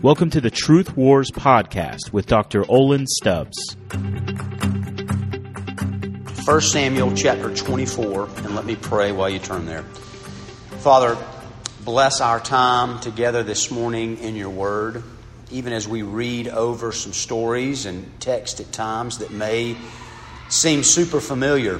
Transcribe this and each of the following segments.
Welcome to the Truth Wars podcast with Dr. Olin Stubbs. 1 Samuel chapter 24, and let me pray while you turn there. Father, bless our time together this morning in your word, even as we read over some stories and text at times that may seem super familiar.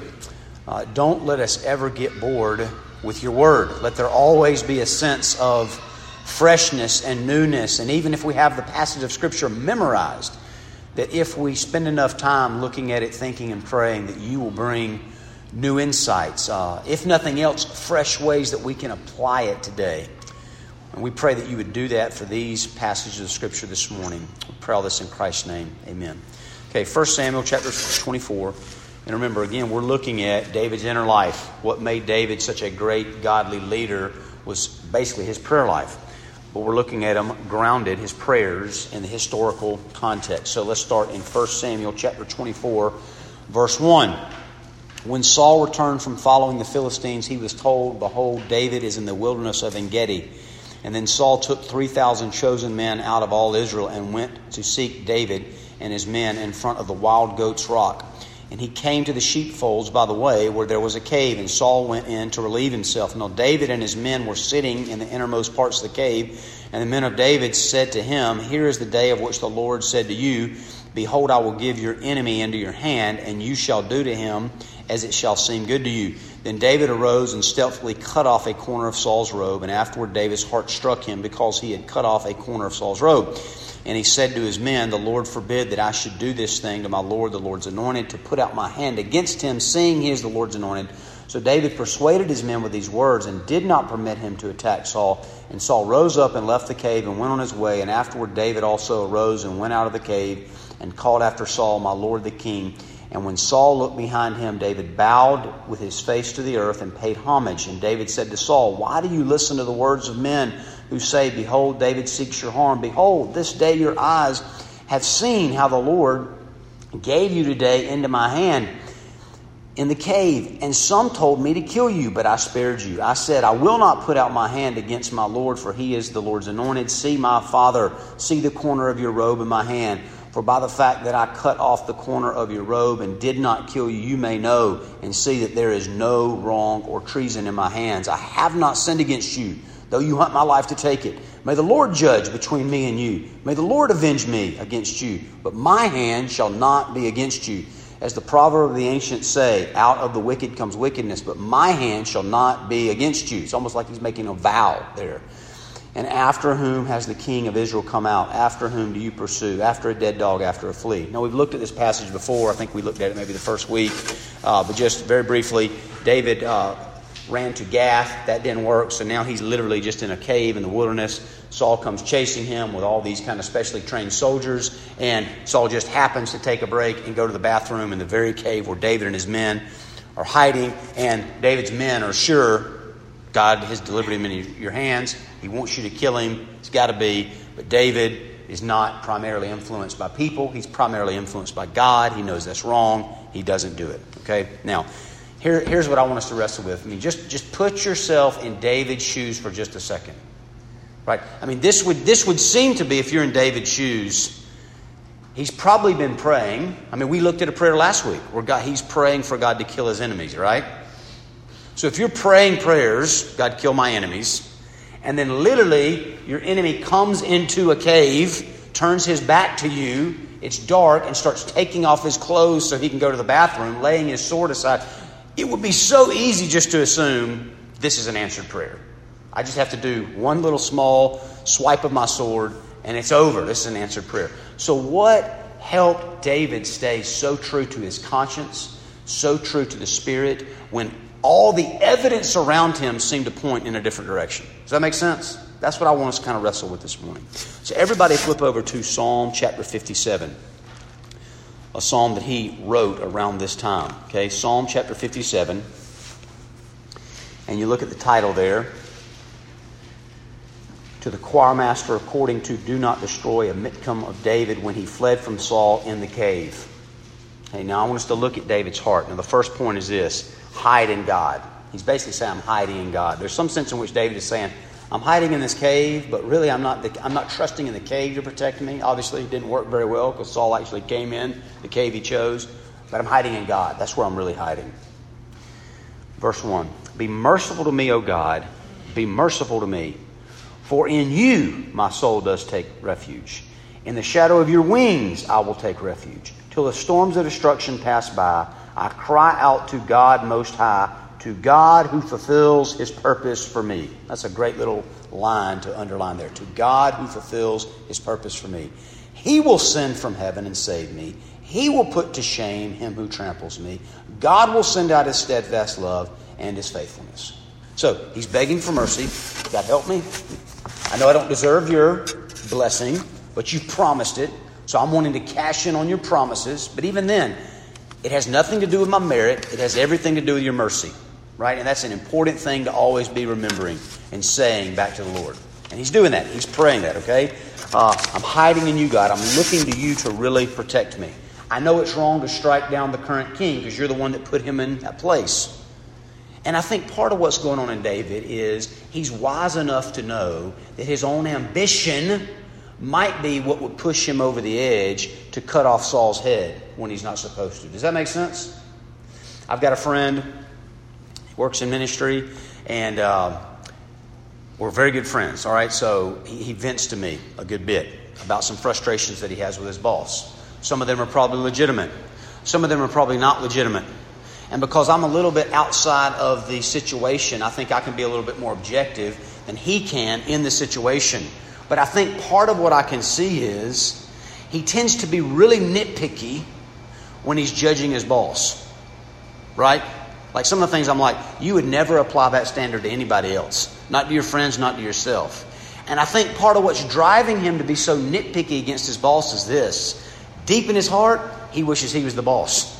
Don't let us ever get bored with your word. Let there always be a sense of freshness and newness. And even if we have the passage of Scripture memorized, that if we spend enough time looking at it, thinking and praying, that you will bring new insights. If nothing else, fresh ways that we can apply it today. And we pray that you would do that for these passages of Scripture this morning. We pray all this in Christ's name. Amen. Okay, 1 Samuel chapter 24. And remember, again, we're looking at David's inner life. What made David such a great godly leader was basically his prayer life. But we're looking at him grounded, his prayers, in the historical context. So let's start in 1 Samuel chapter 24, verse 1. When Saul returned from following the Philistines, he was told, "Behold, David is in the wilderness of En-Gedi." And then Saul took 3,000 chosen men out of all Israel and went to seek David and his men in front of the Wild Goats Rock. And he came to the sheepfolds by the way where there was a cave, and Saul went in to relieve himself. Now David and his men were sitting in the innermost parts of the cave, and the men of David said to him, "Here is the day of which the Lord said to you, Behold, I will give your enemy into your hand, and you shall do to him as it shall seem good to you." Then David arose and stealthily cut off a corner of Saul's robe, and afterward David's heart struck him because he had cut off a corner of Saul's robe. And he said to his men, "The Lord forbid that I should do this thing to my Lord, the Lord's anointed, to put out my hand against him, seeing he is the Lord's anointed." So David persuaded his men with these words and did not permit him to attack Saul. And Saul rose up and left the cave and went on his way. And afterward David also arose and went out of the cave and called after Saul, "My Lord the king." And when Saul looked behind him, David bowed with his face to the earth and paid homage. And David said to Saul, "Why do you listen to the words of men who say, Behold, David seeks your harm? Behold, this day your eyes have seen how the Lord gave you today into my hand in the cave. And some told me to kill you, but I spared you. I said, I will not put out my hand against my Lord, for he is the Lord's anointed. See, my father, see the corner of your robe in my hand. For by the fact that I cut off the corner of your robe and did not kill you, you may know and see that there is no wrong or treason in my hands. I have not sinned against you, though you hunt my life to take it. May the Lord judge between me and you. May the Lord avenge me against you. But my hand shall not be against you. As the proverb of the ancients say, out of the wicked comes wickedness, but my hand shall not be against you. It's almost like he's making a vow there. And after whom has the king of Israel come out? After whom do you pursue? After a dead dog, after a flea. Now, we've looked at this passage before. I think we looked at it maybe the first week. But just very briefly, David ran to Gath. That didn't work. So now he's literally just in a cave in the wilderness. Saul comes chasing him with all these kind of specially trained soldiers. And Saul just happens to take a break and go to the bathroom in the very cave where David and his men are hiding. And David's men are sure God has delivered him into your hands. He wants you to kill him. It's got to be. But David is not primarily influenced by people. He's primarily influenced by God. He knows that's wrong. He doesn't do it. Okay? Now, here's what I want us to wrestle with. I mean, just put yourself in David's shoes for just a second. Right? I mean, this would seem to be, if you're in David's shoes, he's probably been praying. I mean, we looked at a prayer last week where he's praying for God to kill his enemies, right? So if you're praying prayers, God kill my enemies, and then literally your enemy comes into a cave, turns his back to you, it's dark, and starts taking off his clothes so he can go to the bathroom, laying his sword aside, it would be so easy just to assume this is an answered prayer. I just have to do one little small swipe of my sword, and it's over. This is an answered prayer. So what helped David stay so true to his conscience, so true to the Spirit, when all the evidence around him seemed to point in a different direction? Does that make sense? That's what I want us to kind of wrestle with this morning. So everybody flip over to Psalm chapter 57. A psalm that he wrote around this time. Okay, Psalm chapter 57. And you look at the title there. To the choirmaster according to Do Not Destroy, a miktam of David when he fled from Saul in the cave. Okay, now I want us to look at David's heart. Now the first point is this. Hide in God. He's basically saying, I'm hiding in God. There's some sense in which David is saying, I'm hiding in this cave, but really I'm not trusting in the cave to protect me. Obviously, it didn't work very well because Saul actually came in the cave he chose. But I'm hiding in God. That's where I'm really hiding. Verse 1. Be merciful to me, O God. Be merciful to me. For in you my soul does take refuge. In the shadow of your wings I will take refuge. Till the storms of destruction pass by, I cry out to God Most High, to God who fulfills His purpose for me. That's a great little line to underline there. To God who fulfills His purpose for me. He will send from heaven and save me. He will put to shame him who tramples me. God will send out His steadfast love and His faithfulness. So, he's begging for mercy. God, help me. I know I don't deserve your blessing, but you've promised it. So I'm wanting to cash in on your promises. But even then, it has nothing to do with my merit. It has everything to do with your mercy. Right? And that's an important thing to always be remembering and saying back to the Lord. And he's doing that. He's praying that, okay? I'm hiding in you, God. I'm looking to you to really protect me. I know it's wrong to strike down the current king because you're the one that put him in that place. And I think part of what's going on in David is he's wise enough to know that his own ambition might be what would push him over the edge to cut off Saul's head when he's not supposed to. Does that make sense? I've got a friend, he works in ministry, and we're very good friends. All right, so he vents to me a good bit about some frustrations that he has with his boss. Some of them are probably legitimate. Some of them are probably not legitimate. And because I'm a little bit outside of the situation, I think I can be a little bit more objective than he can in the situation. But I think part of what I can see is he tends to be really nitpicky when he's judging his boss. Right? Like some of the things I'm like, you would never apply that standard to anybody else. Not to your friends, not to yourself. And I think part of what's driving him to be so nitpicky against his boss is this. Deep in his heart, he wishes he was the boss.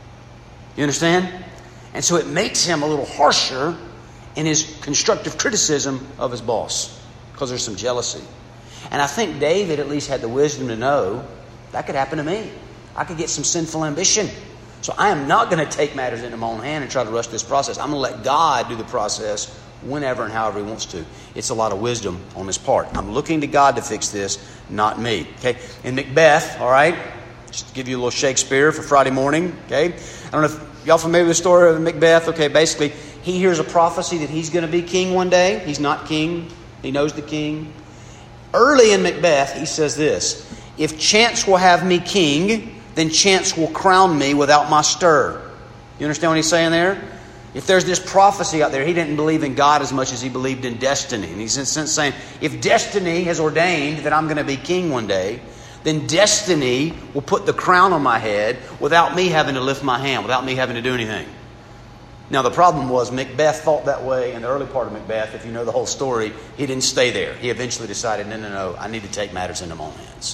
You understand? And so it makes him a little harsher in his constructive criticism of his boss because there's some jealousy. And I think David at least had the wisdom to know that could happen to me. I could get some sinful ambition. So I am not going to take matters into my own hand and try to rush this process. I'm going to let God do the process whenever and however He wants to. It's a lot of wisdom on His part. I'm looking to God to fix this, not me. Okay. In Macbeth, all right, just to give you a little Shakespeare for Friday morning. Okay. I don't know if y'all familiar with the story of Macbeth. Okay. Basically, he hears a prophecy that he's going to be king one day. He's not king. He knows the king. Early in Macbeth, he says this: if chance will have me king, then chance will crown me without my stir. You understand what he's saying there? If there's this prophecy out there, he didn't believe in God as much as he believed in destiny. And he's in a sense saying, if destiny has ordained that I'm going to be king one day, then destiny will put the crown on my head without me having to lift my hand, without me having to do anything. Now, the problem was Macbeth thought that way in the early part of Macbeth. If you know the whole story, he didn't stay there. He eventually decided, no, I need to take matters into my own hands.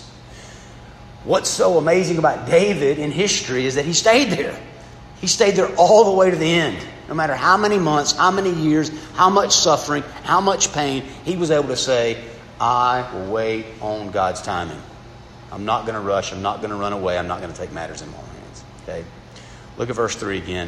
What's so amazing about David in history is that he stayed there. He stayed there all the way to the end. No matter how many months, how many years, how much suffering, how much pain, he was able to say, I will wait on God's timing. I'm not going to rush. I'm not going to run away. I'm not going to take matters in my own hands. Okay? Look at verse 3 again.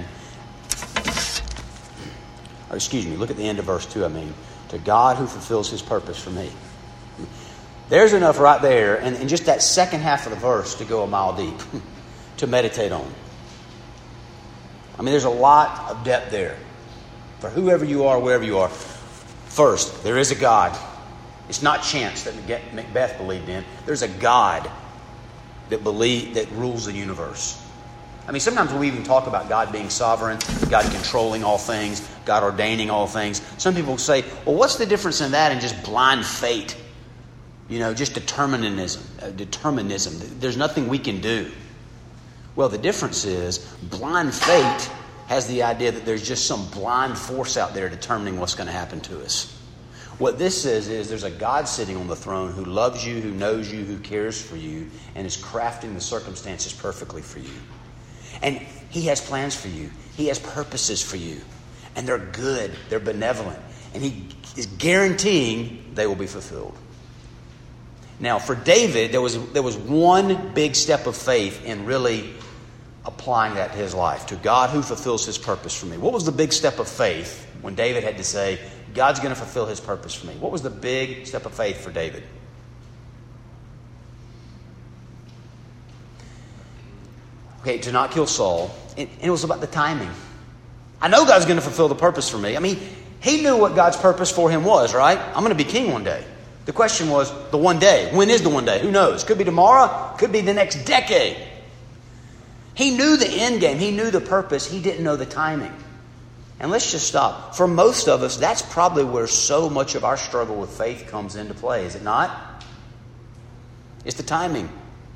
Look at the end of verse 2, To God who fulfills His purpose for me. There's enough right there, and just that second half of the verse to go a mile deep, to meditate on. There's a lot of depth there. For whoever you are, wherever you are. First, there is a God. It's not chance that Macbeth believed in. There's a God that rules the universe. Sometimes we even talk about God being sovereign, God controlling all things, God ordaining all things. Some people say, well, what's the difference in that and just blind fate? Just determinism. There's nothing we can do. Well, the difference is blind fate has the idea that there's just some blind force out there determining what's going to happen to us. What this says is there's a God sitting on the throne who loves you, who knows you, who cares for you, and is crafting the circumstances perfectly for you. And He has plans for you. He has purposes for you. And they're good. They're benevolent. And He is guaranteeing they will be fulfilled. Now, for David, there was one big step of faith in really applying that to his life, to God who fulfills his purpose for me. What was the big step of faith when David had to say, God's going to fulfill his purpose for me? What was the big step of faith for David? Okay, to not kill Saul. And it was about the timing. I know God's going to fulfill the purpose for me. I mean, he knew what God's purpose for him was, right? I'm going to be king one day. The question was the one day. When is the one day? Who knows? Could be tomorrow. Could be the next decade. He knew the end game. He knew the purpose. He didn't know the timing. And let's just stop. For most of us, that's probably where so much of our struggle with faith comes into play, is it not? It's the timing.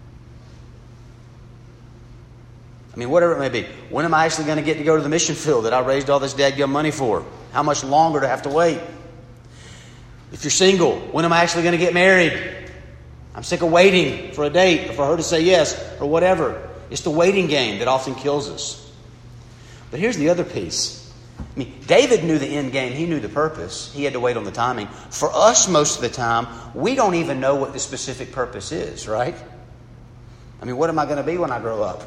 I mean, whatever it may be. When am I actually going to get to go to the mission field that I raised all this dadgum money for? How much longer do I have to wait? If you're single, when am I actually going to get married? I'm sick of waiting for a date or for her to say yes or whatever. It's the waiting game that often kills us. But here's the other piece. I mean, David knew the end game. He knew the purpose. He had to wait on the timing. For us, most of the time, we don't even know what the specific purpose is, right? I mean, what am I going to be when I grow up?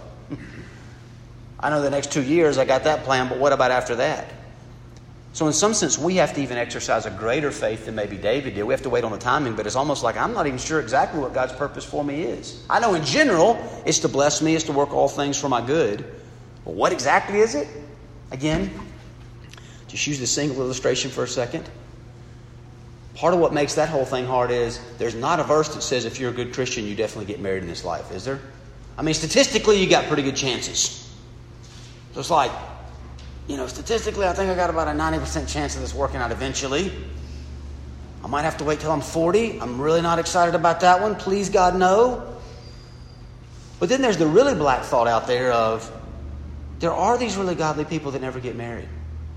I know the next 2 years I got that plan, but what about after that? So in some sense, we have to even exercise a greater faith than maybe David did. We have to wait on the timing, but it's almost like I'm not even sure exactly what God's purpose for me is. I know in general, it's to bless me, it's to work all things for my good. But what exactly is it? Again, just use the single illustration for a second. Part of what makes that whole thing hard is there's not a verse that says if you're a good Christian, you definitely get married in this life, is there? I mean, statistically, you got pretty good chances. So it's like, statistically, I think I got about a 90% chance of this working out eventually. I might have to wait till I'm 40. I'm really not excited about that one. Please, God, no. But then there's the really black thought out there of there are these really godly people that never get married.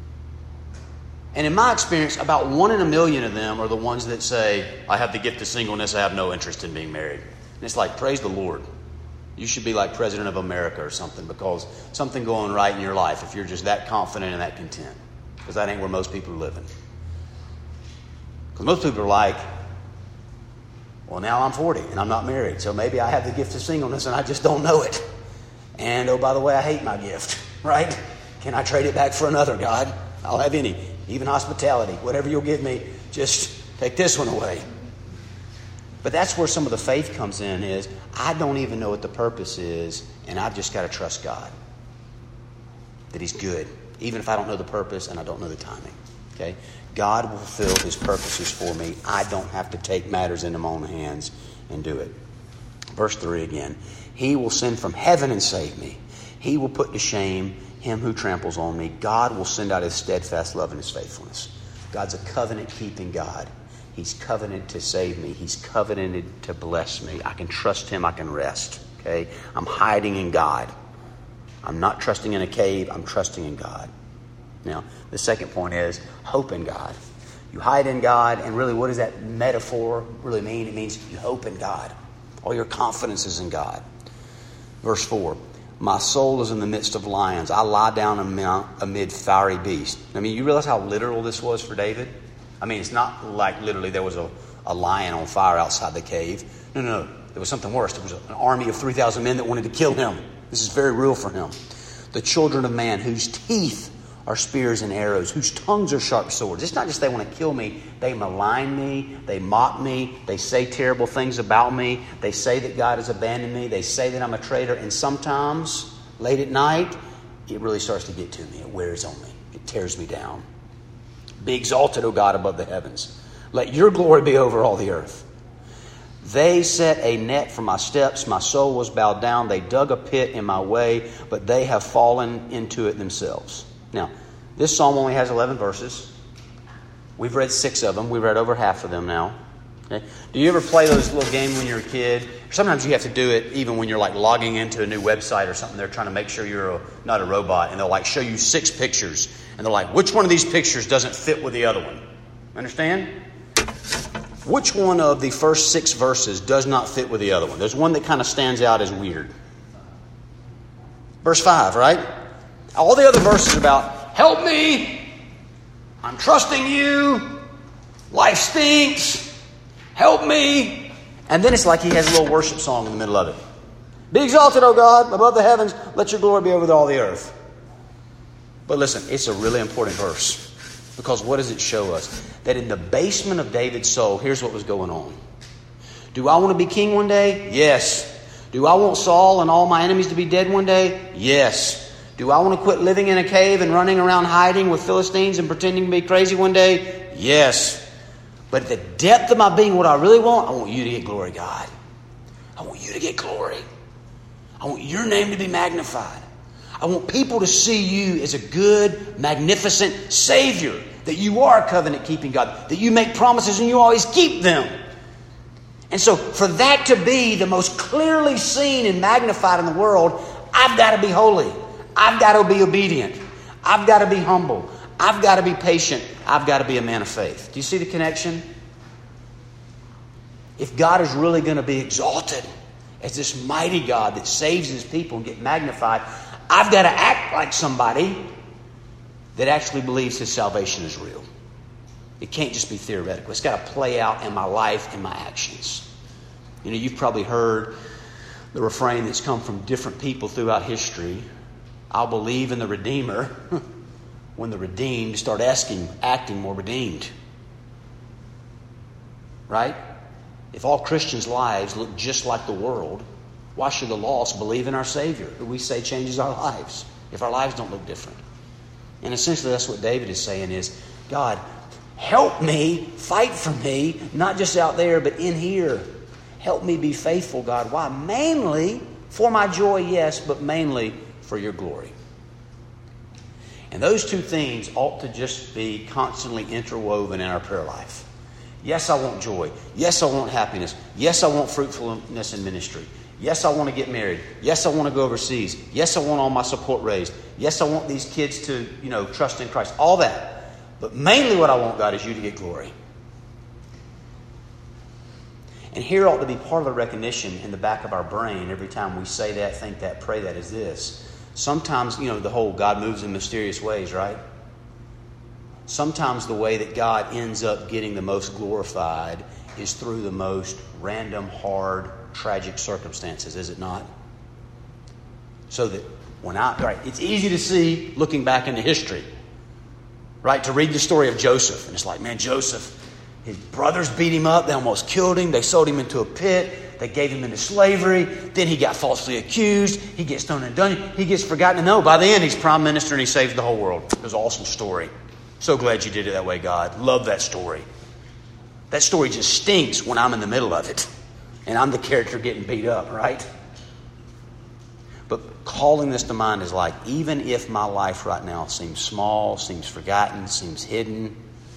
And in my experience, about 1 in a million of them are the ones that say, I have the gift of singleness. I have no interest in being married. And it's like, praise the Lord. You should be like President of America or something, because something going right in your life if you're just that confident and that content. Because that ain't where most people are living. Because most people are like, well, now I'm 40 and I'm not married, so maybe I have the gift of singleness and I just don't know it. And, oh, by the way, I hate my gift, right? Can I trade it back for another, God? I'll have any, even hospitality. Whatever you'll give me, just take this one away. But that's where some of the faith comes in, is I don't even know what the purpose is, and I've just got to trust God that He's good, even if I don't know the purpose and I don't know the timing. Okay? God will fulfill His purposes for me. I don't have to take matters into my own hands and do it. Verse 3 again. He will send from heaven and save me. He will put to shame him who tramples on me. God will send out His steadfast love and His faithfulness. God's a covenant-keeping God. He's covenanted to save me. He's covenanted to bless me. I can trust Him. I can rest. Okay? I'm hiding in God. I'm not trusting in a cave. I'm trusting in God. Now, the second point is hope in God. You hide in God, and really, what does that metaphor really mean? It means you hope in God. All your confidence is in God. Verse 4, my soul is in the midst of lions. I lie down amid fiery beasts. I mean, you realize how literal this was for David? I mean, it's not like literally there was a lion on fire outside the cave. No. There was something worse. There was an army of 3,000 men that wanted to kill him. This is very real for him. The children of man, whose teeth are spears and arrows, whose tongues are sharp swords. It's not just they want to kill me. They malign me. They mock me. They say terrible things about me. They say that God has abandoned me. They say that I'm a traitor. And sometimes, late at night, it really starts to get to me. It wears on me. It tears me down. Be exalted, O God, above the heavens. Let your glory be over all the earth. They set a net for my steps. My soul was bowed down. They dug a pit in my way, but they have fallen into it themselves. Now, this psalm only has 11 verses. We've read 6 of them. We've read over half of them now. Okay? Do you ever play those little games when you're a kid? Sometimes you have to do it even when you're like logging into a new website or something. They're trying to make sure you're not a robot, and they'll like show you 6 pictures, and they're like, which one of these pictures doesn't fit with the other one? Understand? Which one of the first 6 verses does not fit with the other one? There's one that kind of stands out as weird. Verse 5, right? All the other verses are about, help me, I'm trusting you, life stinks, help me. And then it's like he has a little worship song in the middle of it. Be exalted, O God, above the heavens. Let your glory be over all the earth. But listen, it's a really important verse. Because what does it show us? That in the basement of David's soul, here's what was going on. Do I want to be king one day? Yes. Do I want Saul and all my enemies to be dead one day? Yes. Do I want to quit living in a cave and running around hiding with Philistines and pretending to be crazy one day? Yes. But at the depth of my being, what I really want, I want you to get glory, God. I want you to get glory. I want your name to be magnified. I want people to see you as a good, magnificent Savior. That you are a covenant-keeping God. That you make promises and you always keep them. And so for that to be the most clearly seen and magnified in the world, I've got to be holy. I've got to be obedient. I've got to be humble. I've got to be patient. I've got to be a man of faith. Do you see the connection? If God is really going to be exalted as this mighty God that saves His people and get magnified, I've got to act like somebody that actually believes His salvation is real. It can't just be theoretical. It's got to play out in my life and my actions. You know, you've probably heard the refrain that's come from different people throughout history. I'll believe in the Redeemer when the redeemed start acting more redeemed. Right? If all Christians' lives look just like the world, why should the lost believe in our Savior, who we say changes our lives, if our lives don't look different? And essentially that's what David is saying is, God, help me, fight for me, not just out there, but in here. Help me be faithful, God. Why? Mainly for my joy, yes, but mainly for your glory. And those two things ought to just be constantly interwoven in our prayer life. Yes, I want joy. Yes, I want happiness. Yes, I want fruitfulness in ministry. Yes, I want to get married. Yes, I want to go overseas. Yes, I want all my support raised. Yes, I want these kids to, trust in Christ. All that. But mainly what I want, God, is you to get glory. And here ought to be part of the recognition in the back of our brain every time we say that, think that, pray that is this. Sometimes, the whole God moves in mysterious ways, right? Sometimes the way that God ends up getting the most glorified is through the most random, hard, tragic circumstances, is it not? So that it's easy to see looking back into history, right? To read the story of Joseph, and it's like, man, Joseph, his brothers beat him up, they almost killed him, they sold him into a pit, they gave him into slavery, then he got falsely accused, he gets thrown in a dungeon, he gets forgotten, and no, by the end he's prime minister and he saves the whole world. It was an awesome story. So glad you did it that way, God. Love that story. That story just stinks when I'm in the middle of it. And I'm the character getting beat up, right? But calling this to mind is like, even if my life right now seems small, seems forgotten, seems hidden,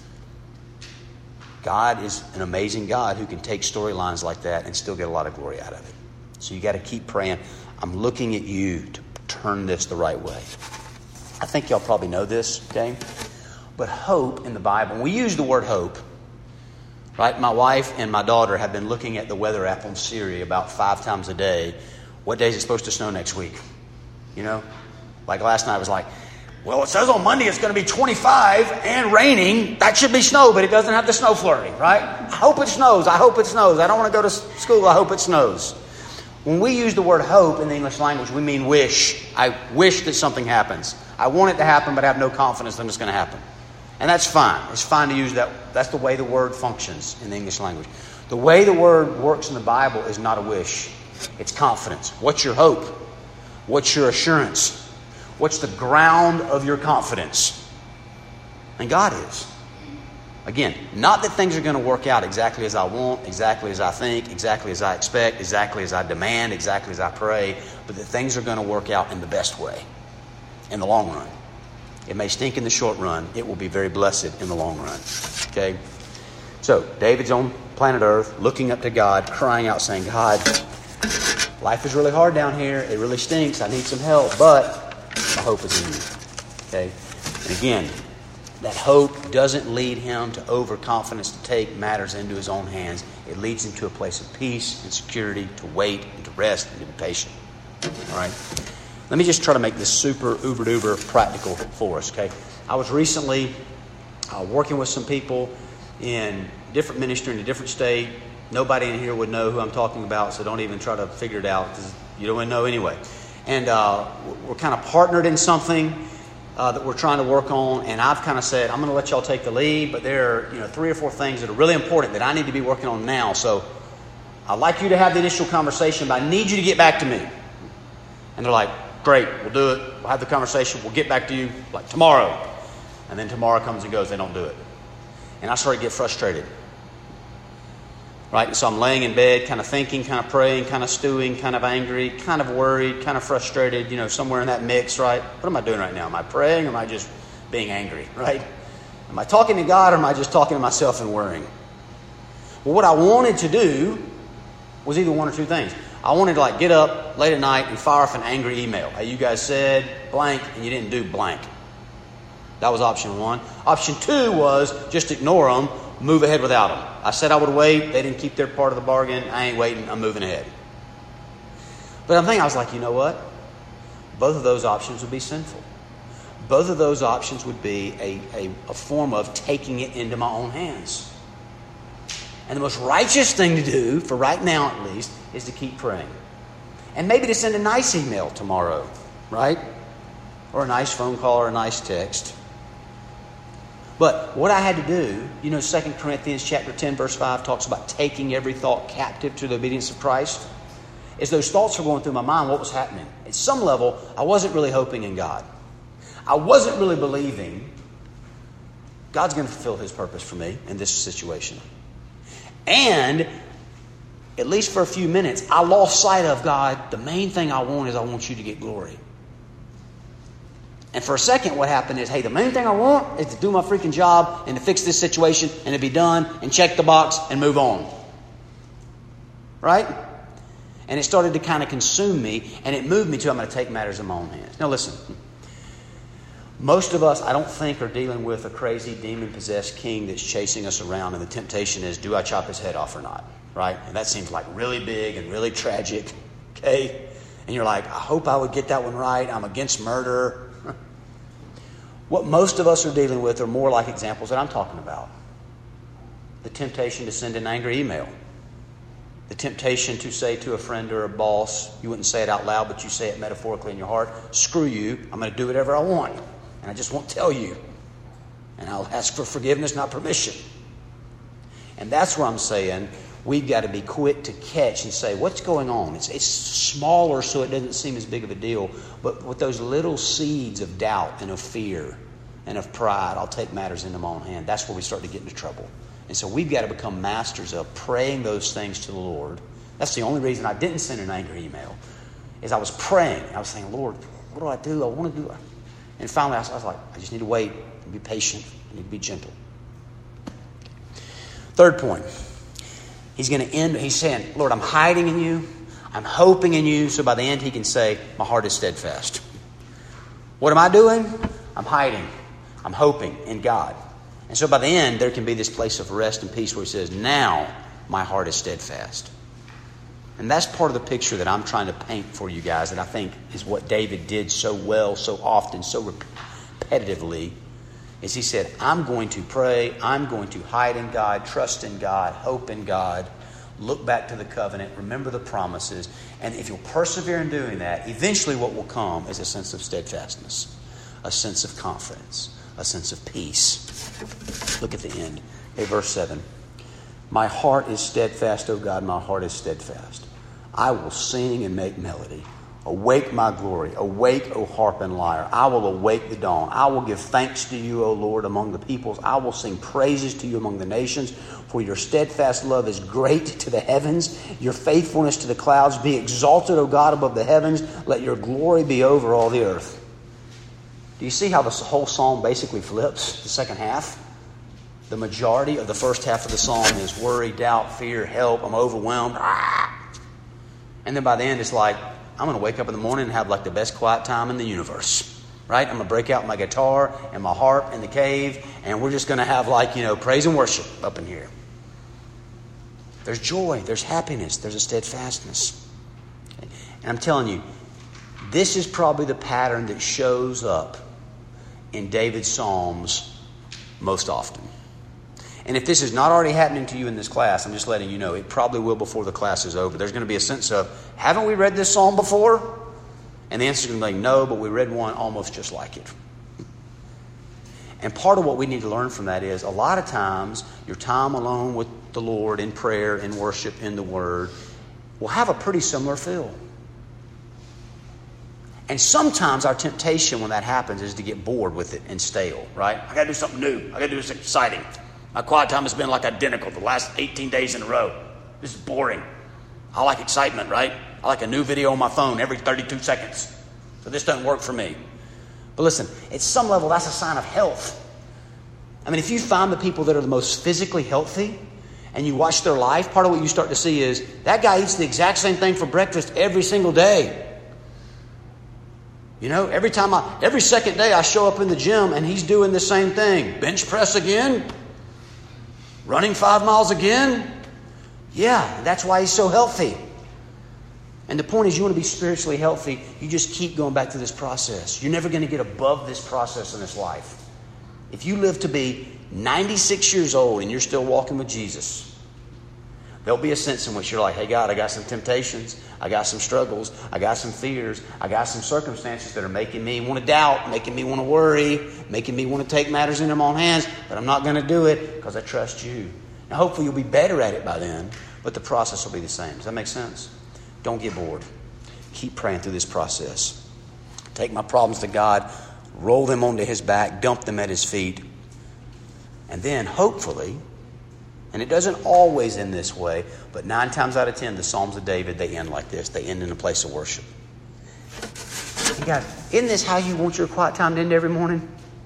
God is an amazing God who can take storylines like that and still get a lot of glory out of it. So you got to keep praying. I'm looking at you to turn this the right way. I think y'all probably know this, okay? But hope in the Bible, we use the word hope, right? My wife and my daughter have been looking at the weather app on Siri about 5 times a day. What day is it supposed to snow next week? Like last night I was like, well, it says on Monday it's going to be 25 and raining. That should be snow, but it doesn't have the snow flurry, right? I hope it snows. I hope it snows. I don't want to go to school. I hope it snows. When we use the word hope in the English language, we mean wish. I wish that something happens. I want it to happen, but I have no confidence that it's going to happen. And that's fine. It's fine to use that. That's the way the word functions in the English language. The way the word works in the Bible is not a wish. It's confidence. What's your hope? What's your assurance? What's the ground of your confidence? And God is. Again, not that things are going to work out exactly as I want, exactly as I think, exactly as I expect, exactly as I demand, exactly as I pray, but that things are going to work out in the best way, in the long run. It may stink in the short run. It will be very blessed in the long run. Okay? So, David's on planet Earth, looking up to God, crying out, saying, God, life is really hard down here. It really stinks. I need some help, but my hope is in you. Okay? And again, that hope doesn't lead him to overconfidence to take matters into his own hands. It leads him to a place of peace and security, to wait and to rest and to be patient. All right? Let me just try to make this super uber-duper practical for us, okay? I was recently working with some people in different ministry in a different state. Nobody in here would know who I'm talking about, so don't even try to figure it out because You don't know anyway. And we're kind of partnered in something that we're trying to work on. And I've kind of said, I'm going to let y'all take the lead, but there are 3 or 4 things that are really important that I need to be working on now. So I'd like you to have the initial conversation, but I need you to get back to me. And they're like, great, we'll do it. We'll have the conversation. We'll get back to you like tomorrow. And then tomorrow comes and goes. They don't do it. And I started to get frustrated. Right? And so I'm laying in bed, kind of thinking, kind of praying, kind of stewing, kind of angry, kind of worried, kind of frustrated, somewhere in that mix, right? What am I doing right now? Am I praying or am I just being angry, right? Am I talking to God or am I just talking to myself and worrying? Well, what I wanted to do was either one or two things. I wanted to get up late at night and fire off an angry email. Hey, you guys said blank and you didn't do blank. That was option 1. Option 2 was just ignore them, move ahead without them. I said I would wait. They didn't keep their part of the bargain. I ain't waiting. I'm moving ahead. But I'm thinking, I was like, you know what? Both of those options would be sinful. Both of those options would be a form of taking it into my own hands. And the most righteous thing to do, for right now at least, is to keep praying. And maybe to send a nice email tomorrow, right? Or a nice phone call or a nice text. But what I had to do, 2 Corinthians chapter 10, verse 5 talks about taking every thought captive to the obedience of Christ. As those thoughts were going through my mind, what was happening? At some level, I wasn't really hoping in God. I wasn't really believing God's going to fulfill His purpose for me in this situation. And, at least for a few minutes, I lost sight of God. The main thing I want is I want you to get glory. And for a second, what happened is, hey, the main thing I want is to do my freaking job and to fix this situation and to be done and check the box and move on. Right? And it started to kind of consume me, and it moved me to, I'm going to take matters in my own hands. Now listen, most of us, I don't think, are dealing with a crazy demon-possessed king that's chasing us around, and the temptation is, do I chop his head off or not? Right? And that seems like really big and really tragic. Okay? And you're like, I hope I would get that one right. I'm against murder. What most of us are dealing with are more like examples that I'm talking about. The temptation to send an angry email. The temptation to say to a friend or a boss, you wouldn't say it out loud, but you say it metaphorically in your heart, screw you, I'm going to do whatever I want. And I just won't tell you. And I'll ask for forgiveness, not permission. And that's where I'm saying we've got to be quick to catch and say, what's going on? It's smaller so it doesn't seem as big of a deal. But with those little seeds of doubt and of fear and of pride, I'll take matters into my own hand. That's where we start to get into trouble. And so we've got to become masters of praying those things to the Lord. That's the only reason I didn't send an angry email, is I was praying. I was saying, Lord, what do I do? I want to do it. And finally I was like, I just need to wait and be patient. I need to be gentle. Third point. He's going to end, he's saying, Lord, I'm hiding in you. I'm hoping in you. So by the end he can say, my heart is steadfast. What am I doing? I'm hiding. I'm hoping in God. And so by the end there can be this place of rest and peace where he says, now my heart is steadfast. And that's part of the picture that I'm trying to paint for you guys that I think is what David did so well, so often, so repetitively. Is he said, I'm going to pray, I'm going to hide in God, trust in God, hope in God, look back to the covenant, remember the promises. And if you'll persevere in doing that, eventually what will come is a sense of steadfastness, a sense of confidence, a sense of peace. Look at the end. Okay, verse 7. My heart is steadfast, O God, my heart is steadfast. I will sing and make melody. Awake, my glory. Awake, O harp and lyre. I will awake the dawn. I will give thanks to you, O Lord, among the peoples. I will sing praises to you among the nations. For your steadfast love is great to the heavens. Your faithfulness to the clouds. Be exalted, O God, above the heavens. Let your glory be over all the earth. Do you see how this whole psalm basically flips? The second half? The majority of the first half of the psalm is worry, doubt, fear, help. I'm overwhelmed. And then by the end it's like, I'm going to wake up in the morning and have like the best quiet time in the universe, right? I'm going to break out my guitar and my harp in the cave, and we're just going to have praise and worship up in here. There's joy, there's happiness, there's a steadfastness. Okay? And I'm telling you, this is probably the pattern that shows up in David's Psalms most often. And if this is not already happening to you in this class, I'm just letting you know, it probably will before the class is over. There's going to be a sense of, haven't we read this psalm before? And the answer is going to be like, no, but we read one almost just like it. And part of what we need to learn from that is, a lot of times, your time alone with the Lord in prayer, in worship, in the Word, will have a pretty similar feel. And sometimes our temptation when that happens is to get bored with it and stale, right? I got to do something new. I got to do something exciting. My quiet time has been like identical the last 18 days in a row. This is boring. I like excitement, right? I like a new video on my phone every 32 seconds. So this doesn't work for me. But listen, at some level, that's a sign of health. I mean, if you find the people that are the most physically healthy and you watch their life, part of what you start to see is that guy eats the exact same thing for breakfast every single day. You know, every second day I show up in the gym and he's doing the same thing. Bench press again. Running 5 miles again. Yeah, that's why he's so healthy. And the point is, you want to be spiritually healthy, you just keep going back to this process. You're never going to get above this process in this life. If you live to be 96 years old and you're still walking with Jesus, there'll be a sense in which you're like, hey, God, I got some temptations. I got some struggles. I got some fears. I got some circumstances that are making me want to doubt, making me want to worry, making me want to take matters into my own hands. But I'm not going to do it because I trust you. Now, hopefully you'll be better at it by then, but the process will be the same. Does that make sense? Don't get bored. Keep praying through this process. Take my problems to God, roll them onto His back, dump them at His feet. And then, hopefully, and it doesn't always end this way, but 9 times out of 10, the Psalms of David, they end like this. They end in a place of worship. And God, isn't this how you want your quiet time to end every morning?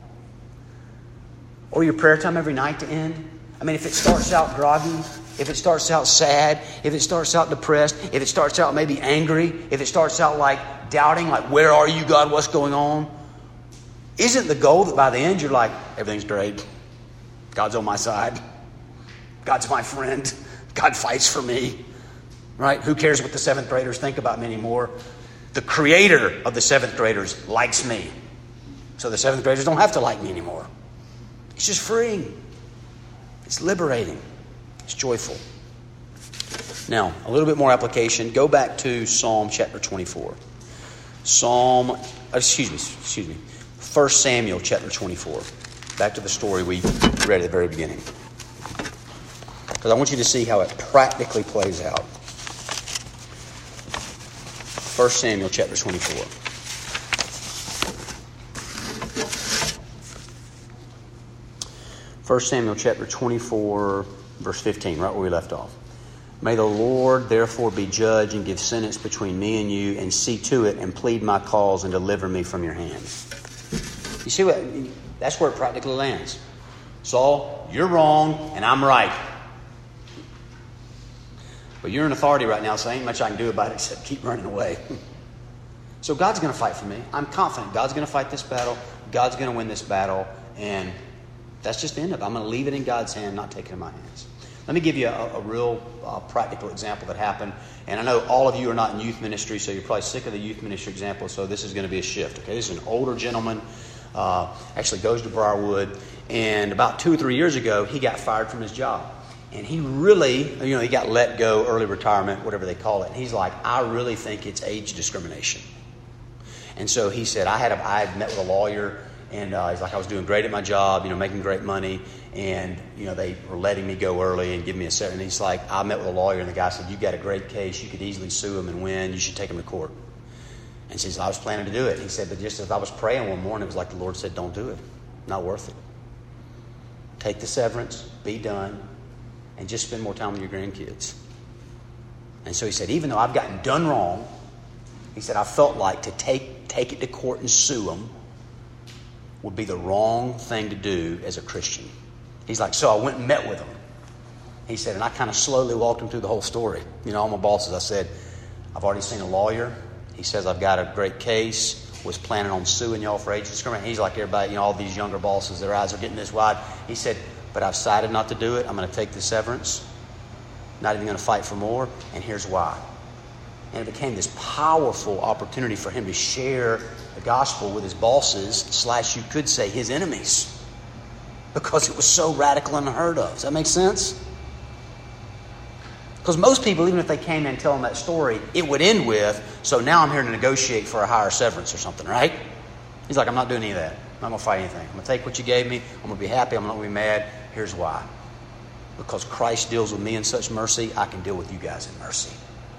Or your prayer time every night to end? I mean, if it starts out groggy, if it starts out sad, if it starts out depressed, if it starts out maybe angry, if it starts out like doubting, like, where are you, God? What's going on? Isn't the goal that by the end you're like, everything's great. God's on my side. God's my friend. God fights for me. Right? Who cares what the 7th graders think about me anymore? The creator of the 7th graders likes me. So the 7th graders don't have to like me anymore. It's just freeing. It's liberating. It's joyful. Now, a little bit more application. Go back to Psalm chapter 24. 1 Samuel chapter 24. Back to the story we read at the very beginning. Because I want you to see how it practically plays out. 1 Samuel chapter 24. First Samuel chapter 24, verse 15, right where we left off. May the Lord therefore be judge and give sentence between me and you, and see to it and plead my cause and deliver me from your hand. You see what? That's where it practically lands. Saul, you're wrong and I'm right. But you're in authority right now, so ain't much I can do about it except keep running away. So God's going to fight for me. I'm confident God's going to fight this battle. God's going to win this battle. And that's just the end of it. I'm going to leave it in God's hand, not take it in my hands. Let me give you a real practical example that happened. And I know all of you are not in youth ministry, so you're probably sick of the youth ministry example, so this is going to be a shift. Okay, this is an older gentleman, actually goes to Briarwood. And about 2 or 3 years ago, he got fired from his job. And he really, he got let go, early retirement, whatever they call it. And he's like, I really think it's age discrimination. And so he said, I had met with a lawyer, and he's like, I was doing great at my job, making great money, and they were letting me go early and give me a set. And he's like, I met with a lawyer, and the guy said, you got a great case, you could easily sue him and win, you should take him to court. And he says, I was planning to do it. He said, but just as I was praying one morning, it was like the Lord said, don't do it. Not worth it. Take the severance, be done, and just spend more time with your grandkids. And so he said, even though I've gotten done wrong, he said, I felt like to take it to court and sue them would be the wrong thing to do as a Christian. He's like, so I went and met with him. He said, and I kind of slowly walked him through the whole story. All my bosses, I said, I've already seen a lawyer. He says, I've got a great case. Was planning on suing y'all for age discrimination. He's like everybody, all these younger bosses, their eyes are getting this wide. He said, but I've decided not to do it. I'm going to take the severance. Not even going to fight for more. And here's why. And it became this powerful opportunity for him to share the gospel with his bosses / you could say his enemies. because it was so radical and unheard of. Does that make sense? Because most people, even if they came in and tell them that story, it would end with, so now I'm here to negotiate for a higher severance or something, right? He's like, I'm not doing any of that. I'm not going to fight anything. I'm going to take what you gave me. I'm going to be happy. I'm not going to be mad. Here's why. Because Christ deals with me in such mercy, I can deal with you guys in mercy.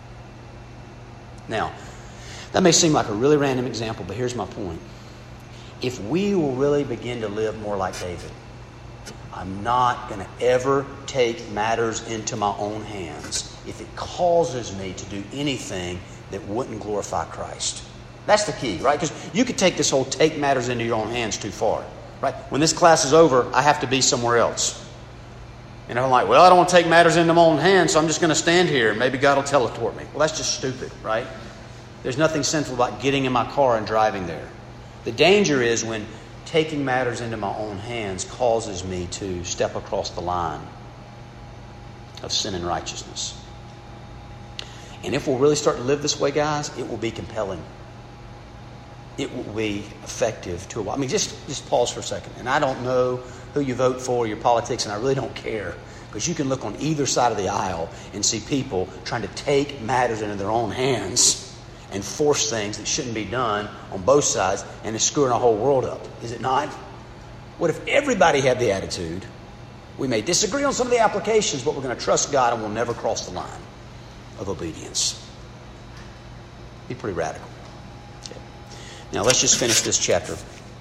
Now, that may seem like a really random example, but here's my point. If we will really begin to live more like David, I'm not going to ever take matters into my own hands if it causes me to do anything that wouldn't glorify Christ. That's the key, right? Because you could take this whole take matters into your own hands too far, right? When this class is over, I have to be somewhere else. And I'm like, well, I don't want to take matters into my own hands, so I'm just going to stand here and maybe God will teleport me. Well, that's just stupid, right? There's nothing sinful about getting in my car and driving there. The danger is when taking matters into my own hands causes me to step across the line of sin and righteousness. And if we'll really start to live this way, guys, it will be compelling. It will be effective to a while. I mean, just pause for a second. And I don't know who you vote for, your politics, and I really don't care. Because you can look on either side of the aisle and see people trying to take matters into their own hands and force things that shouldn't be done on both sides, and it's screwing our whole world up. Is it not? What if everybody had the attitude, we may disagree on some of the applications, but we're going to trust God and we'll never cross the line of obedience? Be pretty radical. Okay. Now let's just finish this chapter.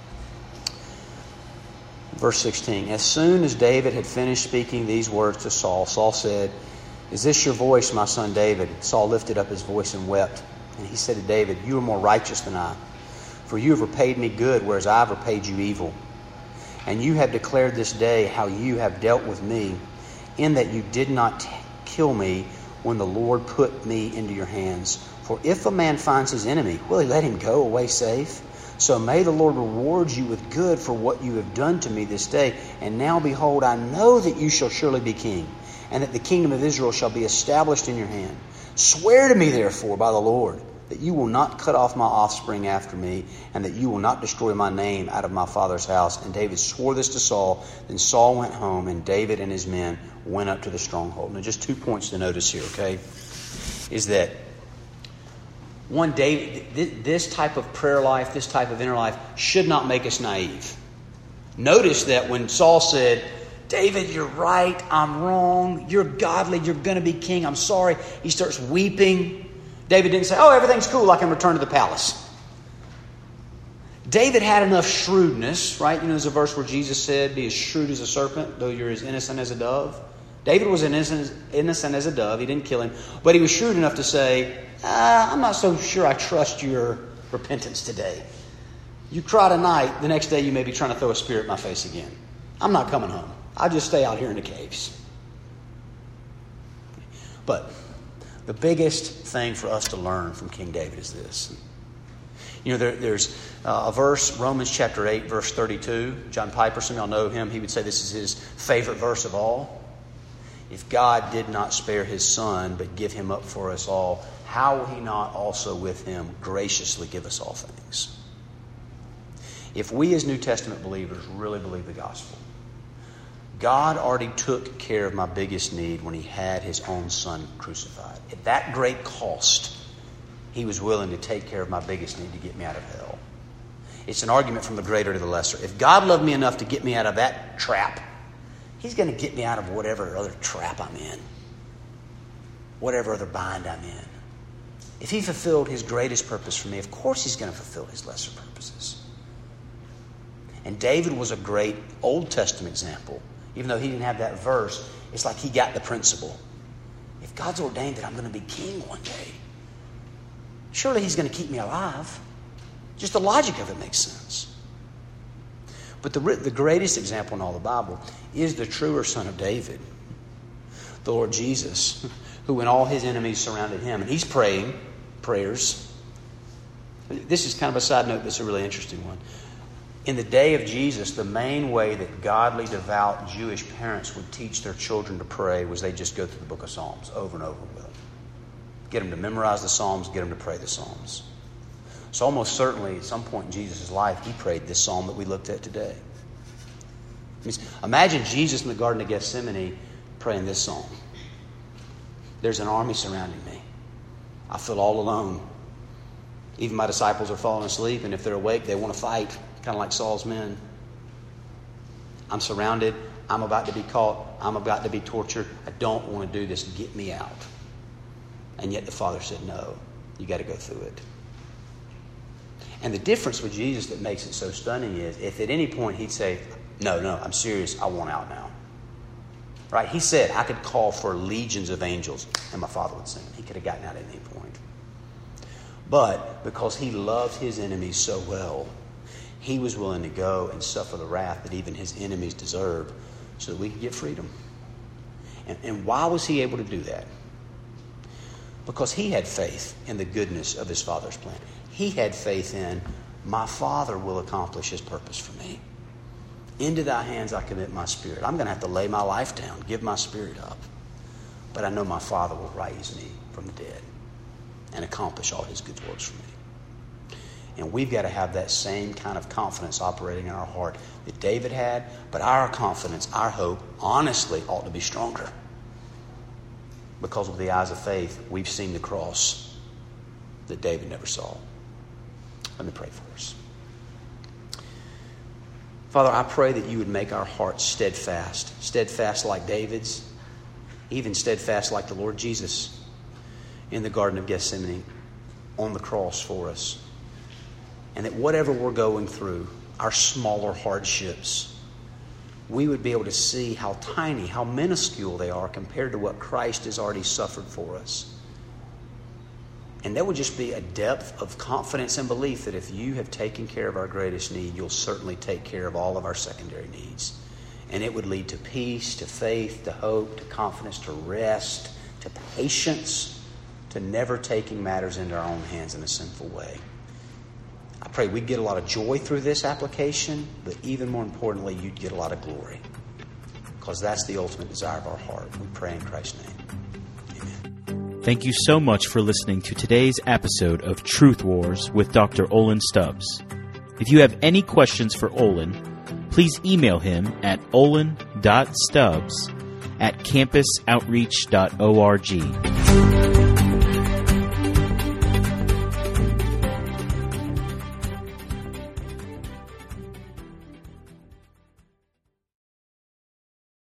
Verse 16. As soon as David had finished speaking these words to Saul, Saul said, "Is this your voice, my son David?" Saul lifted up his voice and wept. And he said to David, "You are more righteous than I, for you have repaid me good, whereas I have repaid you evil. And you have declared this day how you have dealt with me, in that you did not kill me when the Lord put me into your hands. For if a man finds his enemy, will he let him go away safe? So may the Lord reward you with good for what you have done to me this day. And now behold, I know that you shall surely be king, and that the kingdom of Israel shall be established in your hand. Swear to me, therefore, by the Lord, that you will not cut off my offspring after me, and that you will not destroy my name out of my father's house." And David swore this to Saul. Then Saul went home, and David and his men went up to the stronghold. Now, just 2 points to notice here, okay, is that one, David, this type of prayer life, this type of inner life should not make us naive. Notice that when Saul said, "David, you're right, I'm wrong, you're godly, you're going to be king, I'm sorry," he starts weeping. David didn't say, "Oh, everything's cool, I can return to the palace." David had enough shrewdness, right? You know, there's a verse where Jesus said, "Be as shrewd as a serpent, though you're as innocent as a dove." David was innocent as a dove. He didn't kill him. But he was shrewd enough to say, "I'm not so sure I trust your repentance today. You cry tonight, the next day you may be trying to throw a spear at my face again. I'm not coming home. I'll just stay out here in the caves." But the biggest thing for us to learn from King David is this. You know, there's a verse, Romans chapter 8, verse 32. John Piper, some of y'all know him. He would say this is his favorite verse of all. If God did not spare his son, but give him up for us all, how will he not also with him graciously give us all things? If we as New Testament believers really believe the gospel, God already took care of my biggest need when he had his own son crucified. At that great cost, he was willing to take care of my biggest need to get me out of hell. It's an argument from the greater to the lesser. If God loved me enough to get me out of that trap, he's going to get me out of whatever other trap I'm in, whatever other bind I'm in. If he fulfilled his greatest purpose for me, of course he's going to fulfill his lesser purposes. And David was a great Old Testament example. Even though he didn't have that verse, it's like he got the principle. If God's ordained that I'm going to be king one day, surely he's going to keep me alive. Just the logic of it makes sense. But the greatest example in all the Bible is the truer son of David, the Lord Jesus, who when all his enemies surrounded him, and he's praying prayers. This is kind of a side note, but it's a really interesting one. In the day of Jesus, the main way that godly, devout Jewish parents would teach their children to pray was they just go through the book of Psalms over and over with them. Get them to memorize the Psalms, get them to pray the Psalms. So almost certainly at some point in Jesus' life, he prayed this psalm that we looked at today. Imagine Jesus in the Garden of Gethsemane praying this song. There's an army surrounding me. I feel all alone. Even my disciples are falling asleep, and if they're awake, they want to fight, kind of like Saul's men. I'm surrounded. I'm about to be caught. I'm about to be tortured. I don't want to do this. Get me out. And yet the Father said, no, you got to go through it. And the difference with Jesus that makes it so stunning is if at any point he'd say, no, I'm serious. I want out now. Right? He said, I could call for legions of angels and my Father would sing. He could have gotten out at any point. But because he loved his enemies so well, he was willing to go and suffer the wrath that even his enemies deserve so that we could get freedom. And why was he able to do that? Because he had faith in the goodness of his Father's plan. He had faith in, my Father will accomplish his purpose for me. Into thy hands I commit my spirit. I'm going to have to lay my life down, give my spirit up. But I know my Father will raise me from the dead and accomplish all his good works for me. And we've got to have that same kind of confidence operating in our heart that David had. But our confidence, our hope, honestly ought to be stronger. Because with the eyes of faith, we've seen the cross that David never saw. Let me pray for us. Father, I pray that you would make our hearts steadfast. Steadfast like David's. Even steadfast like the Lord Jesus in the Garden of Gethsemane on the cross for us. And that whatever we're going through, our smaller hardships, we would be able to see how tiny, how minuscule they are compared to what Christ has already suffered for us. And there would just be a depth of confidence and belief that if you have taken care of our greatest need, you'll certainly take care of all of our secondary needs. And it would lead to peace, to faith, to hope, to confidence, to rest, to patience, to never taking matters into our own hands in a sinful way. I pray we'd get a lot of joy through this application, but even more importantly, you'd get a lot of glory. Because that's the ultimate desire of our heart. We pray in Christ's name. Amen. Thank you so much for listening to today's episode of Truth Wars with Dr. Olin Stubbs. If you have any questions for Olin, please email him at olin.stubbs@campusoutreach.org.